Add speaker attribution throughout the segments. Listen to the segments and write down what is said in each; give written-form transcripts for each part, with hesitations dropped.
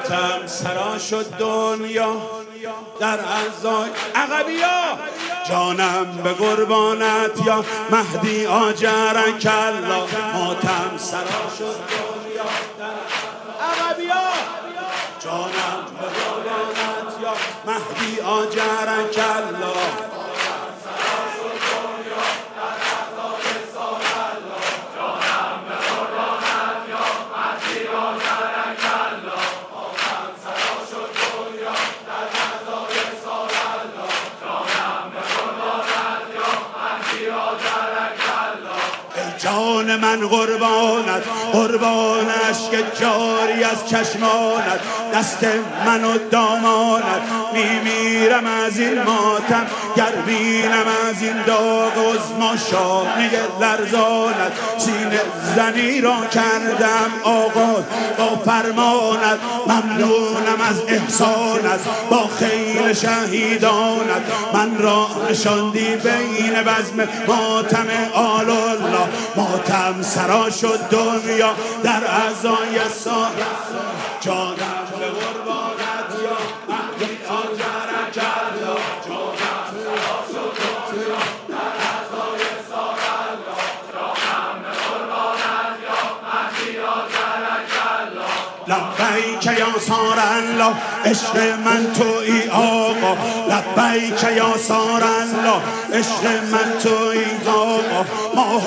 Speaker 1: ماتم سرا شد دنیا در اعضای عقبیا، جانم به قربانت یا مهدی آجرک الله. ماتم سرا شد دنیا در عقبیا، جانم به قربانت یا مهدی آجرک الله. جان من قربانت، قربان اشک جاری از چشمانت، دست من و دامانت. میمیرم از این ماتم گر بینم از این داغ عظماشانه لرزانت. سینه زنی را کردم آغاز با فرمانت، ممنونم از احسانت با خیل شهیدانت. من را نشاندی بین بزم ماتم آل الله. ماتم سرا شد دنیا در اعضای سال، جانم به قربانت یا مهدی آجرک الله. جانم سرا شد دنیا در اعضای سال الله، جانم به قربانت یا مهدی آجرک الله. لبیک یا سار الله، عشق من تویی آقا. لبیک یا سار الله، عشق من تویی آقا. ماه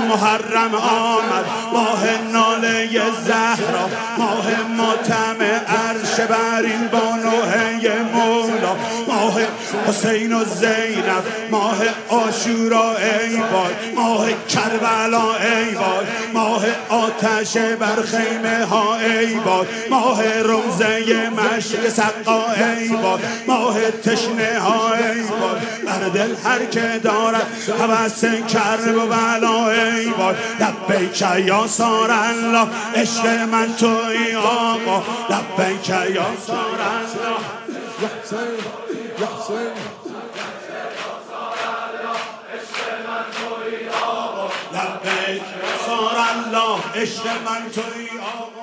Speaker 1: محرم آمد، ماه ناله زهرا، ماه ماتم عرش برین بانوه مولا. ماه حسین و زینب، ماه عاشورا ای وای، ماه کربلا ای وای، ماه آتش بر خیمه ها ای وای، ماه روزه مشک سقا ای وای، ماه تشنه ها ای وای. بر دل هر که دارد هوس کرب و بلا ای وای. لبیک یا سار الله، عشق من تویی آقا. لبیک یا سار الله، یا حسین یا حسین، لبیک یا سار الله، عشق من تویی آقا.